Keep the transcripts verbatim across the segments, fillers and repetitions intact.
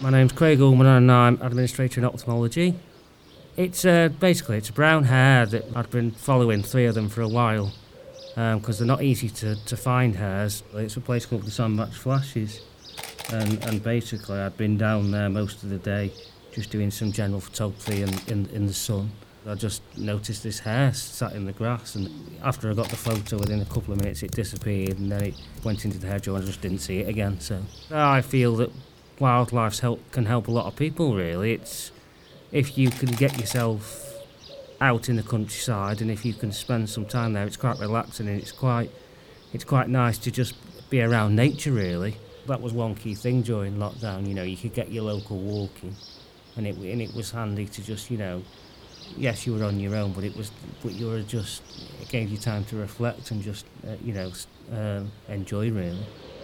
My name's Craig Ullman and I'm Administrator in Ophthalmology. It's uh, basically it's a brown hare that I'd been following three of them for a while because um, they're not easy to, to find hares. It's a place called the Sandbach Flashes and, and basically I'd been down there most of the day just doing some general photography in, in, in the sun. I just noticed this hare sat in the grass, and after I got the photo, within a couple of minutes it disappeared and then it went into the hedgerow and I just didn't see it again. So I feel that wildlife help, can help a lot of people really. It's if you can get yourself out in the countryside and if you can spend some time there, it's quite relaxing and it's quite it's quite nice to just be around nature really. That was one key thing during lockdown, you know, you could get your local walking and it and it was handy to just, you know, yes, you were on your own, but it was, but you were just, it gave you time to reflect and just, uh, you know, uh, enjoy really.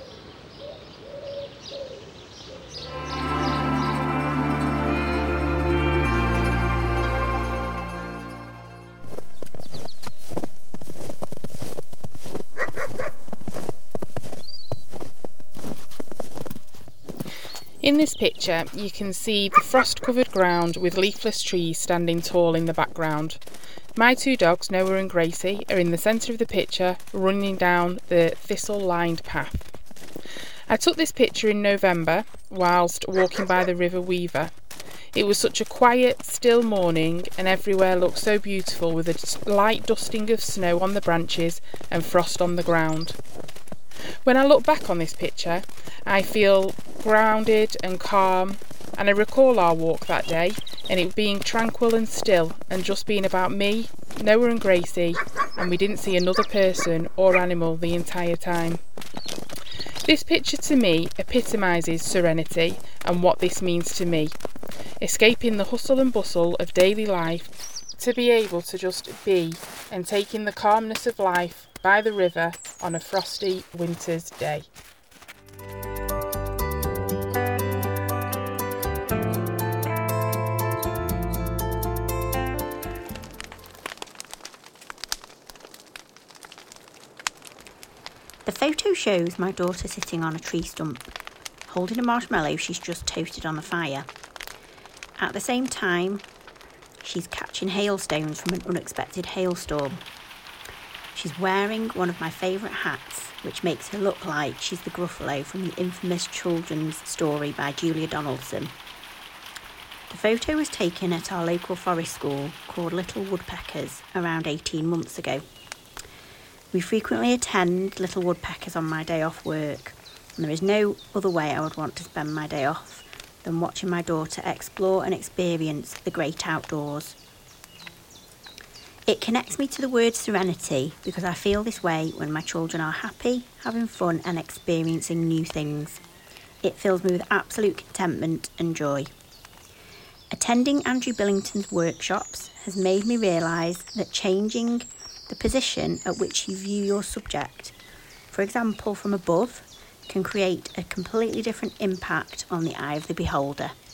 In this picture you can see the frost-covered ground with leafless trees standing tall in the background. My two dogs, Noah and Gracie, are in the centre of the picture running down the thistle-lined path. I took this picture in November whilst walking by the River Weaver. It was such a quiet, still morning and everywhere looked so beautiful with a light dusting of snow on the branches and frost on the ground. When I look back on this picture, I feel grounded and calm, and I recall our walk that day and it being tranquil and still and just being about me, Noah and Gracie, and we didn't see another person or animal the entire time. This picture to me epitomises serenity and what this means to me. Escaping the hustle and bustle of daily life to be able to just be and take in the calmness of life by the river on a frosty winter's day. The photo shows my daughter sitting on a tree stump, holding a marshmallow she's just toasted on the fire. At the same time, she's catching hailstones from an unexpected hailstorm. She's wearing one of my favourite hats, which makes her look like she's the Gruffalo from the infamous children's story by Julia Donaldson. The photo was taken at our local forest school called Little Woodpeckers around eighteen months ago. We frequently attend Little Woodpeckers on my day off work, and there is no other way I would want to spend my day off than watching my daughter explore and experience the great outdoors. It connects me to the word serenity because I feel this way when my children are happy, having fun and experiencing new things. It fills me with absolute contentment and joy. Attending Andrew Billington's workshops has made me realise that changing the position at which you view your subject, for example from above, can create a completely different impact on the eye of the beholder.